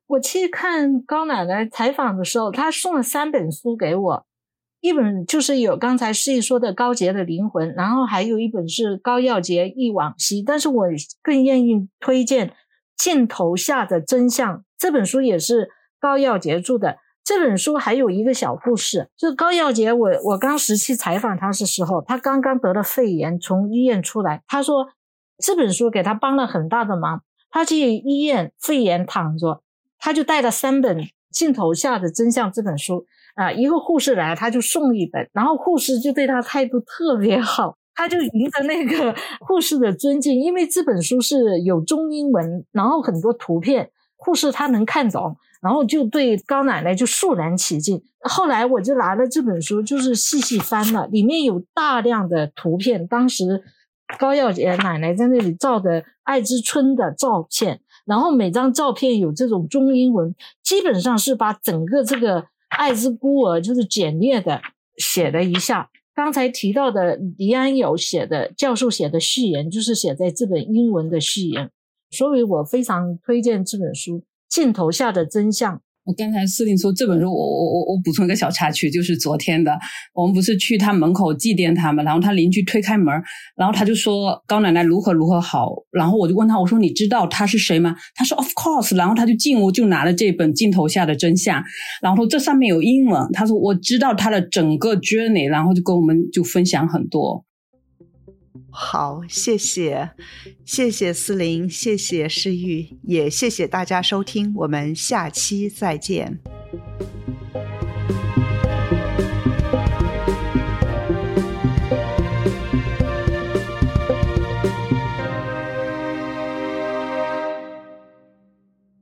我去看高奶奶采访的时候，她送了三本书给我，一本就是有刚才诗意说的高洁的灵魂，然后还有一本是高耀洁忆往昔，但是我更愿意推荐镜头下的真相，这本书也是高耀洁著的。这本书还有一个小故事，就是高耀洁，我我刚时期采访他的时候，他刚刚得了肺炎，从医院出来，他说这本书给他帮了很大的忙。他去医院肺炎躺着，他就带了三本镜头下的真相这本书啊，一个护士来他就送一本，然后护士就对他态度特别好，他就赢得那个护士的尊敬，因为这本书是有中英文，然后很多图片，护士他能看懂，然后就对高奶奶就肃然起敬。后来我就拿了这本书就是细细翻了，里面有大量的图片，当时高耀洁奶奶在那里照的爱之春的照片，然后每张照片有这种中英文，基本上是把整个这个爱之孤儿就是简略的写了一下。刚才提到的黎安友写的教授写的序言就是写在这本英文的序言，所以我非常推荐这本书《镜头下的真相》。
我刚才司令说这本书，我我我我补充一个小插曲，就是昨天的，我们不是去他门口祭奠他们，然后他邻居推开门，然后他就说高奶奶如何如何好，然后我就问他，我说你知道他是谁吗？他说 of course， 然后他就进屋就拿了这本镜头下的真相，然后这上面有英文，他说我知道他的整个 journey， 然后就跟我们就分享很多。
好，谢谢谢谢思玲，谢谢诗玉，也谢谢大家收听，我们下期再见。